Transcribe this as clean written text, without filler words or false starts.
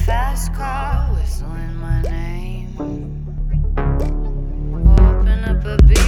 fast car whistling my name. Open up a beer.